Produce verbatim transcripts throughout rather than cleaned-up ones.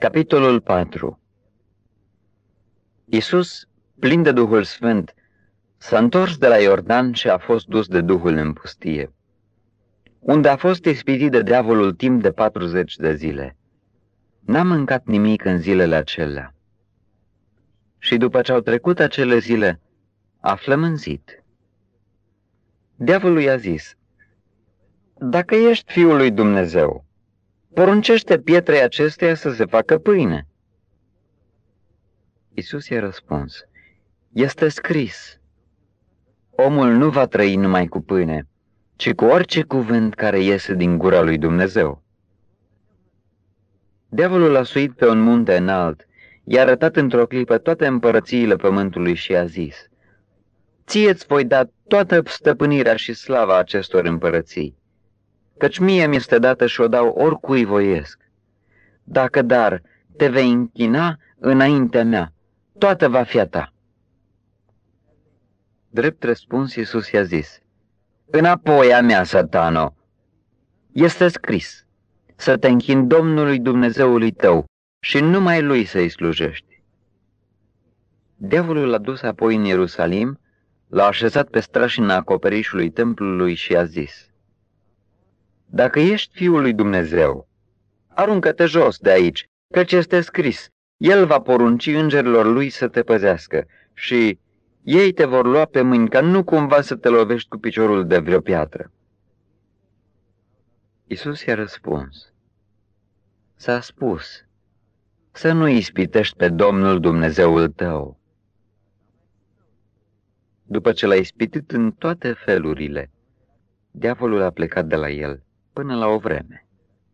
Capitolul patru. Iisus, plin de Duhul Sfânt, s-a întors de la Iordan și a fost dus de Duhul în pustie, unde a fost ispitit de diavolul timp de patruzeci de zile. N-a mâncat nimic în zilele acelea. Și după ce au trecut acele zile, a flămânzit. Diavolul i-a zis: „Dacă ești Fiul lui Dumnezeu, poruncește pietrei acesteia să se facă pâine.” Iisus i-a răspuns: „Este scris, omul nu va trăi numai cu pâine, ci cu orice cuvânt care iese din gura lui Dumnezeu.” Diavolul l-a suit pe un munte înalt, i-a arătat într-o clipă toate împărățiile pământului și a zis: „Ție-ți voi da toată stăpânirea și slava acestor împărății, căci mie mi-este dată și o dau oricui voiesc. Dacă dar te vei închina înaintea mea, toată va fi a ta.” Drept răspuns, Iisus i-a zis: „Înapoi a mea, Satano! Este scris, să te închini Domnului Dumnezeului tău și numai Lui să-i slujești.” Diavolul l-a dus apoi în Ierusalim, l-a așezat pe strașina acoperișului templului și a zis: „Dacă ești Fiul lui Dumnezeu, aruncă-te jos de aici, căci este scris, El va porunci îngerilor Lui să te păzească și ei te vor lua pe mâini ca nu cumva să te lovești cu piciorul de vreo piatră.” Iisus i-a răspuns: „S-a spus, să nu ispitești pe Domnul Dumnezeul tău.” După ce l-a ispitit în toate felurile, diavolul a plecat de la el până la o vreme.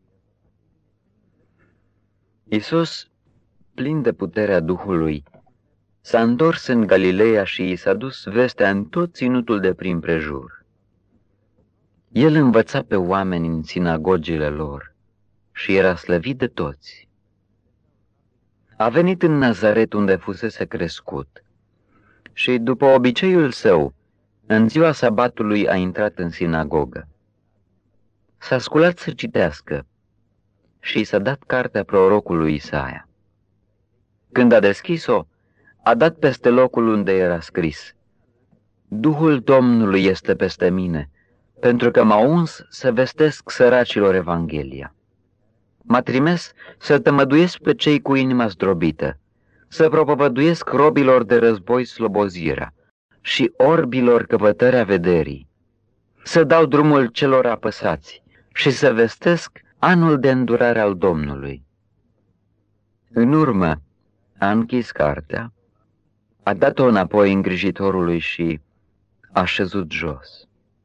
Iisus, plin de puterea Duhului, s-a întors în Galileea și i s-a dus vestea în tot ținutul de prin prejur. El învăța pe oameni în sinagogile lor și era slăvit de toți. A venit în Nazaret, unde fusese crescut, și, după obiceiul său, în ziua sabatului a intrat în sinagogă. S-a sculat să citească și i s-a dat cartea prorocului Isaia. Când a deschis-o, a dat peste locul unde era scris: „Duhul Domnului este peste mine, pentru că m-a uns să vestesc săracilor Evanghelia. M-a trimis să tămăduiesc pe cei cu inima zdrobită, să propovăduiesc robilor de război slobozirea și orbilor căpătarea vederii, să dau drumul celor apăsați și să vestesc anul de îndurare al Domnului.” În urmă a închis cartea, a dat-o înapoi îngrijitorului și a șezut jos.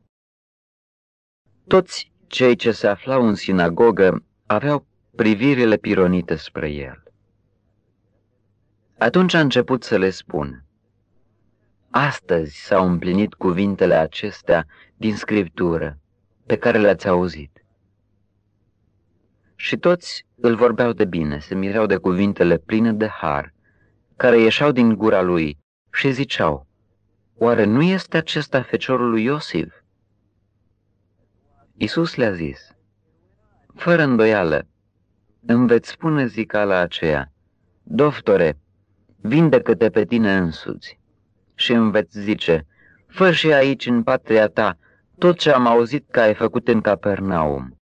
Toți cei ce se aflau în sinagogă aveau privirile pironite spre el. Atunci a început să le spună: „Astăzi s-au împlinit cuvintele acestea din Scriptură, pe care le-ați auzit.” Și toți îl vorbeau de bine, se mireau de cuvintele pline de har, care ieșeau din gura lui și ziceau: „Oare nu este acesta feciorul lui Iosif?” Iisus le-a zis: „Fără îndoială, îmi veți spune zicala aceea: Doftore, vindecă-te pe tine însuți. Și îmi veți zice: fă și aici în patria ta tot ce am auzit că ai făcut în Capernaum.”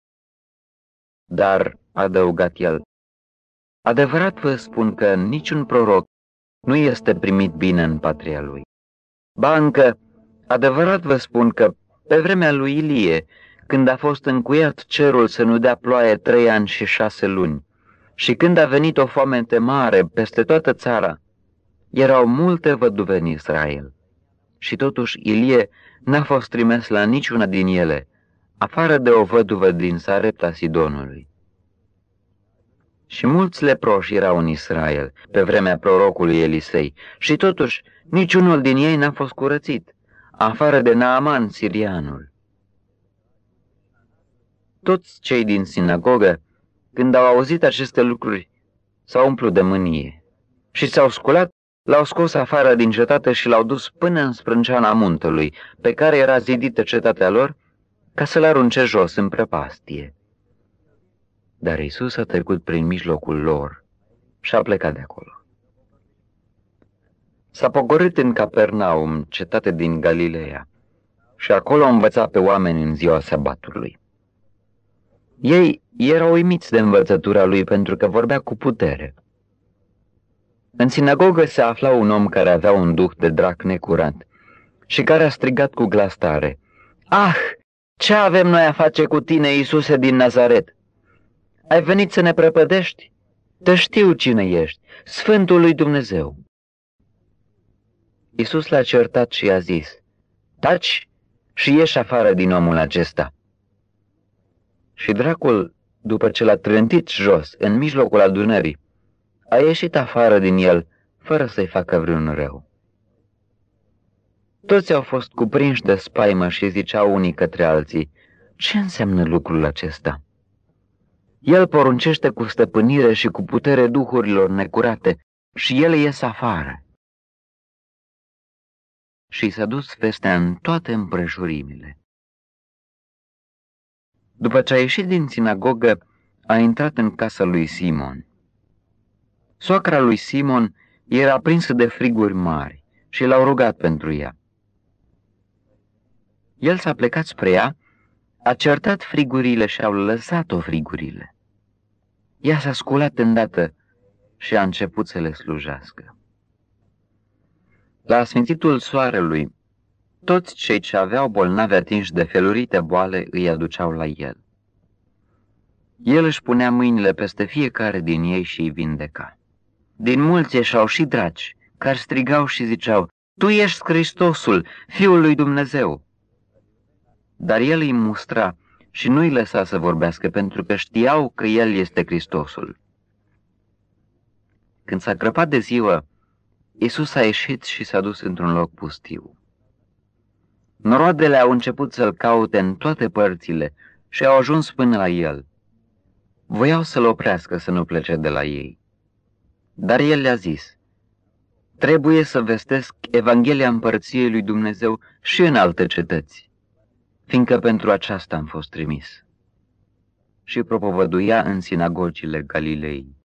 Dar, a adăugat el, adevărat vă spun că niciun proroc nu este primit bine în patria lui. Ba încă, adevărat vă spun că pe vremea lui Ilie, când a fost încuiat cerul să nu dea ploaie trei ani și șase luni, și când a venit o foamete mare peste toată țara, erau multe văduve în Israel. Și totuși Ilie n-a fost trimis la niciuna din ele, afară de o văduvă din Sarepta Sidonului. Și mulți leproși erau în Israel pe vremea prorocului Elisei, și totuși niciunul din ei n-a fost curățit, afară de Naaman sirianul. Toți cei din sinagogă, când au auzit aceste lucruri, s-au umplut de mânie și s-au sculat, l-au scos afară din cetate și l-au dus până în sprânceana muntelui, pe care era zidită cetatea lor, ca să-l arunce jos în prăpastie. Dar Iisus a trecut prin mijlocul lor și a plecat de acolo. S-a pogorât în Capernaum, cetate din Galileea, și acolo învăța pe oameni în ziua sabatului. Ei erau uimiți de învățătura lui pentru că vorbea cu putere. În sinagogă se afla un om care avea un duh de drac necurat și care a strigat cu glas tare: "Ah, ce avem noi a face cu tine, Iisuse din Nazaret? Ai venit să ne prăpădești? Te știu cine ești, Sfântul lui Dumnezeu." Iisus l-a certat și i-a zis: "Taci și ieși afară din omul acesta." Și dracul, după ce l-a trântit jos, în mijlocul adunării, a ieșit afară din el, fără să-i facă vreun rău. Toți au fost cuprinși de spaimă și ziceau unii către alții: "Ce înseamnă lucrul acesta? El poruncește cu stăpânire și cu putere duhurilor necurate și ele ies afară." Și s-a dus vestea în toate împrejurimile. După ce a ieșit din sinagogă, a intrat în casa lui Simon. Soacra lui Simon era prinsă de friguri mari și l-au rugat pentru ea. El s-a plecat spre ea, a certat frigurile și au lăsat-o frigurile. Ea s-a sculat îndată și a început să le slujească. La sfințitul soarelui, toți cei ce aveau bolnavi atinși de felurite boale îi aduceau la el. El își punea mâinile peste fiecare din ei și îi vindeca. Din mulți ieșau și draci, care strigau și ziceau: "Tu ești Hristosul, Fiul lui Dumnezeu." Dar el îi mustra și nu îi lăsa să vorbească, pentru că știau că el este Hristosul. Când s-a crăpat de ziua, Iisus a ieșit și s-a dus într-un loc pustiu. Noroadele au început să-l caute în toate părțile și au ajuns până la el. Voiau să-l oprească să nu plece de la ei. Dar el le-a zis: "Trebuie să vestesc Evanghelia Împărăției lui Dumnezeu și în alte cetăți, fiindcă pentru aceasta am fost trimis." Și propovăduia în sinagogile Galilei.